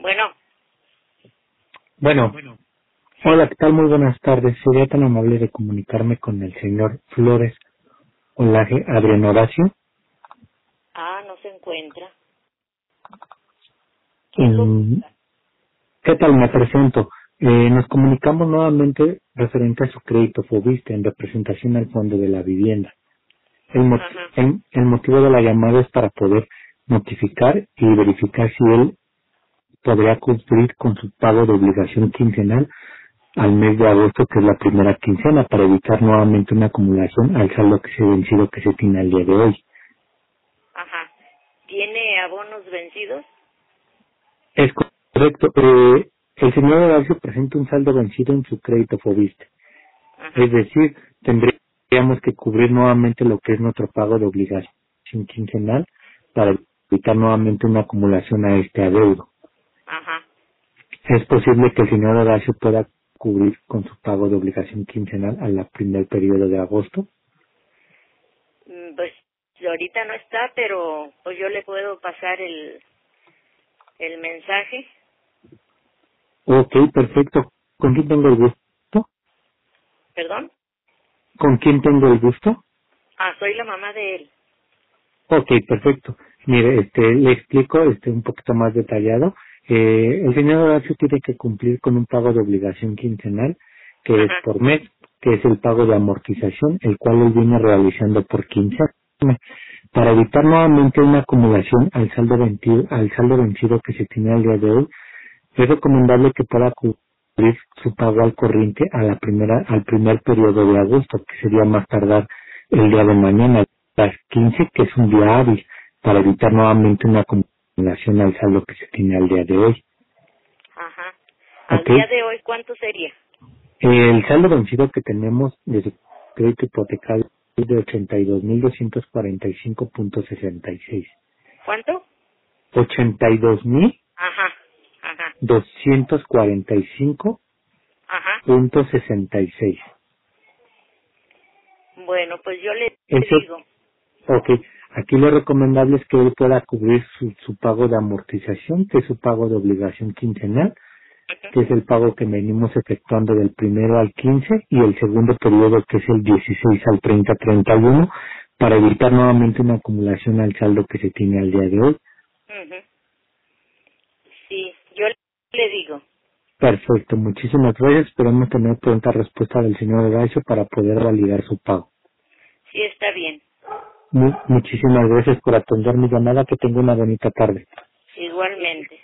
Bueno, Bueno, hola, ¿qué tal? Muy buenas tardes. Sería tan amable de comunicarme con el señor Flores Olaje Adrián Horacio. no se encuentra. ¿Quién lo Mm, busca? ¿Qué tal? Me presento. Nos comunicamos nuevamente referente a su crédito Fobiste en representación al Fondo de la Vivienda. Ajá. El motivo de la llamada es para poder notificar y verificar si él podría cumplir con su pago de obligación quincenal al mes de agosto, que es la primera quincena, para evitar nuevamente una acumulación al saldo que se vencido que se tiene al día de hoy. Ajá. ¿Tiene abonos vencidos? Es correcto. El señor Horacio presenta un saldo vencido en su crédito Fobiste. Es Ajá. decir, tendríamos que cubrir nuevamente lo que es nuestro pago de obligación quincenal para evitar nuevamente una acumulación a este adeudo. Ajá. Es posible que el señor Horacio pueda cubrir con su pago de obligación quincenal al primer periodo de agosto. Pues ahorita no está, pero pues yo le puedo pasar el mensaje. Ok, perfecto. ¿Con quién tengo el gusto? ¿Perdón? ¿Con quién tengo el gusto? Soy la mamá de él. Ok, perfecto. Mire, le explico un poquito más detallado. El señor Horacio tiene que cumplir con un pago de obligación quincenal, que es Ajá. por mes, que es el pago de amortización, el cual él viene realizando por quincena. Para evitar nuevamente una acumulación al saldo vencido que se tiene al día de hoy, es recomendable que pueda cubrir su pago al corriente al primer periodo de agosto, que sería más tardar el día de mañana, las 15, que es un día hábil, para evitar nuevamente una acumulación al saldo que se tiene al día de hoy. Ajá. Al ¿Ok? día de hoy, ¿cuánto sería? El saldo vencido que tenemos de su crédito hipotecario es de 82.245.66. ¿Cuánto? 82.245.66. Ajá. Ajá. Ajá. Bueno, pues yo le Eso, digo. ok. Aquí lo recomendable es que él pueda cubrir su pago de amortización, que es su pago de obligación quincenal, Ajá. que es el pago que venimos efectuando del primero al 15 y el segundo periodo que es el 16 al 30-31, para evitar nuevamente una acumulación al saldo que se tiene al día de hoy. Ujú. Sí, yo le digo. Perfecto, muchísimas gracias. Esperamos tener pronta respuesta del señor Horacio para poder validar su pago. Sí, está bien. Muchísimas gracias por atender mi llamada. Que tenga una bonita tarde. Igualmente.